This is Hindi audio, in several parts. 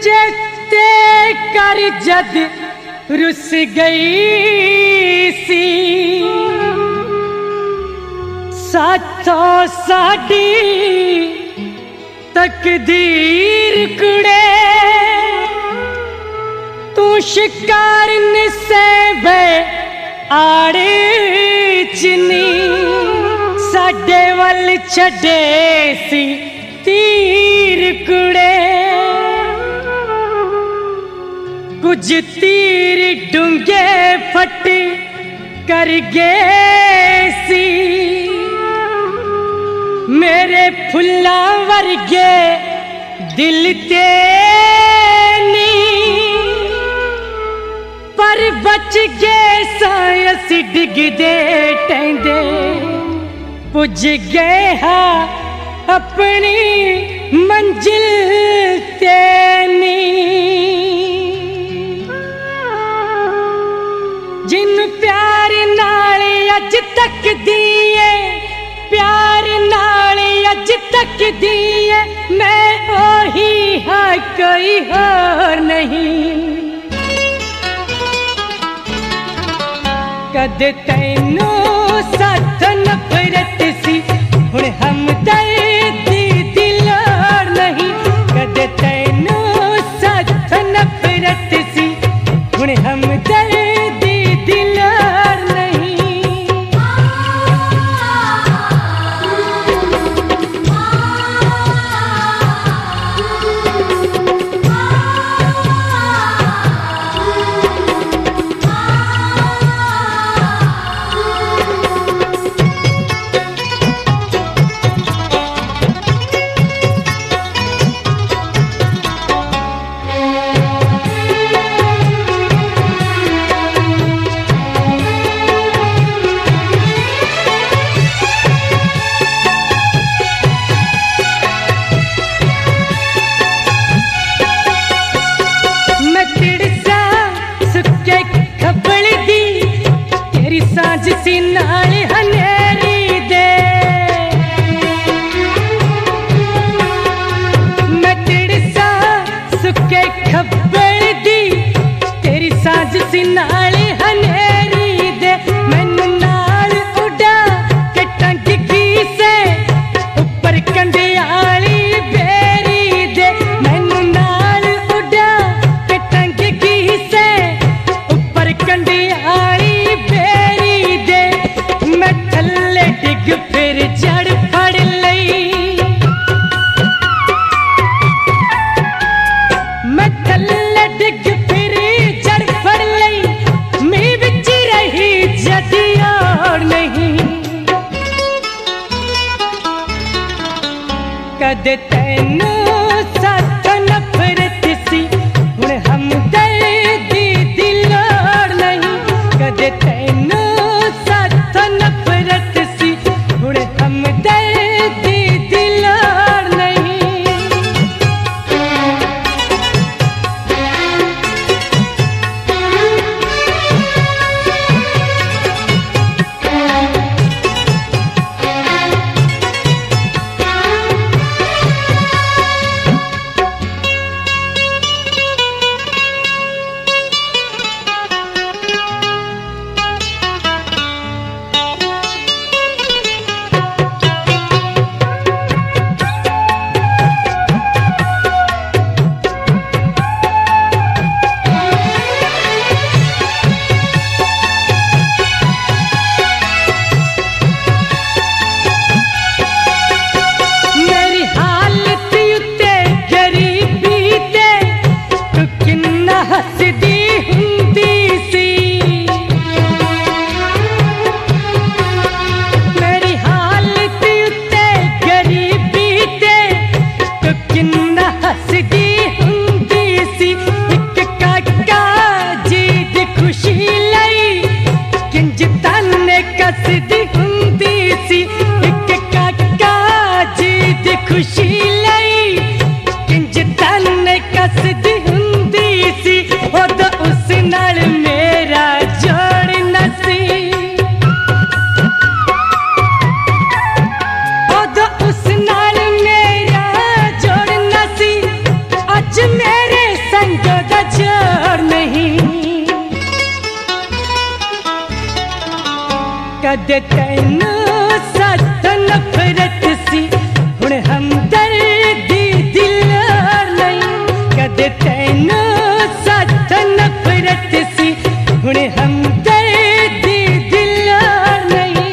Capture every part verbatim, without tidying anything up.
चेते कर जद रुस गई सी साथों साडी तकदीर कुड़े तू शिकार से बे आड़े चिनी साडे वल छड़े सी तीर कुड़े कुछ तीर डूंगे फट कर गए सी मेरे फुल्ला वर्गे दिल ते नी पर बच गए सायस डिगदे टेंदे पुज गए हा अपनी मंजिल ते नी जिन प्यार नाल अज तक दिए प्यार नाल अज तक दिए मैं ओही हाँ कोई और नहीं कद तैनू साथ नफरत सी हुण हमदर्दी दी लोड़ नहीं कद तैनू साथ नफरत सी हुण हमदर्दी दी लोड़ नहीं सी नाल हनेरी दे मैं तिड़सा सुके खब्बल दी तेरी सांझ सी नाल हनेरी दे मैनू नाल उड़ा के टंग की से ऊपर कंडियाली बेरी दे मैनू नाल उड़ा के टंग की से ऊपर कंडियाली थल्ले डिग फिर जड़ फड़ लई मैं थल्ले डिग फिर जड़ फड़ लई मैं बिच रही जदी और नहीं कद तैनू साथ नफरत सी हुण हमदर्दी दी लोड़ नहीं कद तैनू कदे तैनू सत नफरत सी हुण हमदर्दी दिल नहीं। कदे तैनू सत नफरत सी हुण हमदर्दी दिल नहीं।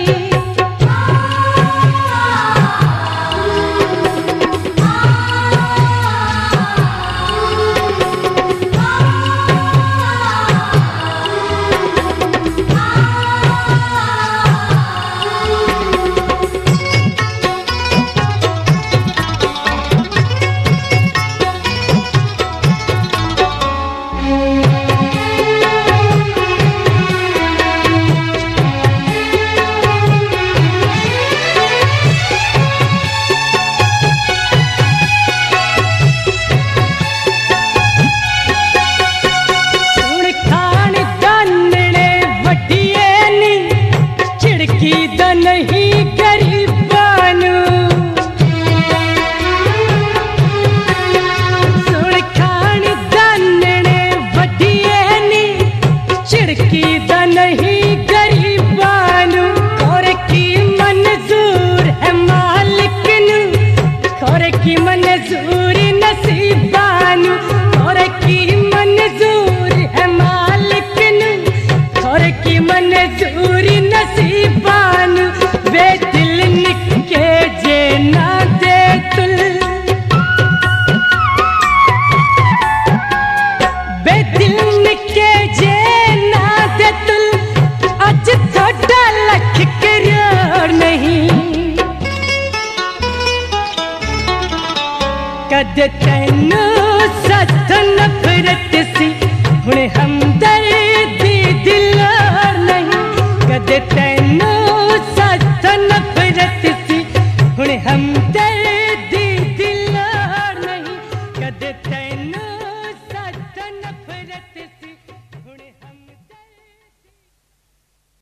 नहीं गरीबानू सुन खान दानने वडिए नी छिड़की दा नहीं गरीबानू। खोर की मंजूर है मालिक नू खोर की मंजूर नसीबानू। खोर की मंजूर है मालिक नू खोर की मंजूर नसीबानू। वे दिल निके जे ना दे तुल वे दिल निके जे ना दे तुल अज थोड़ा लख करोड़ नहीं। कदे तैनू सत नफरत सी हुण हमदर्दी दिल नहीं। कदे तैनू सत नफरत सी हुण हमदर्दी दिल नहीं। कदे तैनू